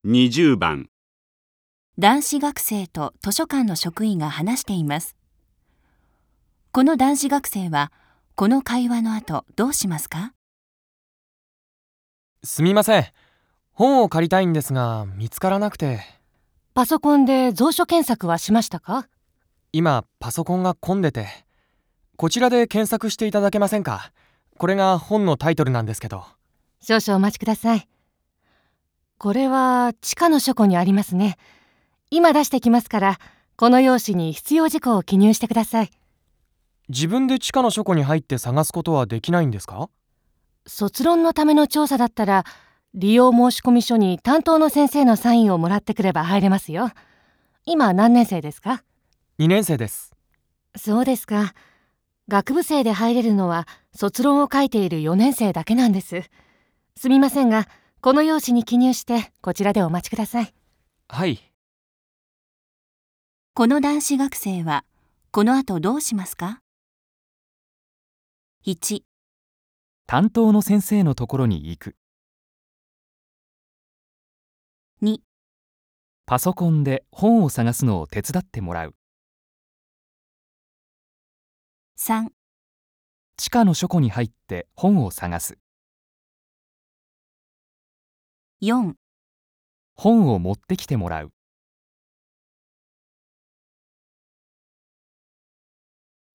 20番。 男子学生と図書館の職員が話しています。この男子学生は、この会話の後どうしますか？ すみません。本を借りたいんですが、見つからなくて。 パソコンで蔵書検索はしましたか？ 今、パソコンが混んでて。こちらで検索していただけませんか？これが本のタイトルなんですけど。 少々お待ちください。これは地下の書庫にありますね。今出してきますから、この用紙に必要事項を記入してください。 自分で地下の書庫に入って探すことはできないんですか？ 卒論のための調査だったら、利用申込書に担当の先生のサインをもらってくれば入れますよ。今何年生ですか ？2年生です。 そうですか。学部生で入れるのは卒論を書いている4年生だけなんです。すみませんが、この用紙に記入してこちらでお待ちください。 はい。 この男子学生は、この後どうしますか？ 1、 担当の先生のところに行く。 2、 パソコンで本を探すのを手伝ってもらう。 3、 地下の書庫に入って本を探す。 4 本を持ってきてもらう。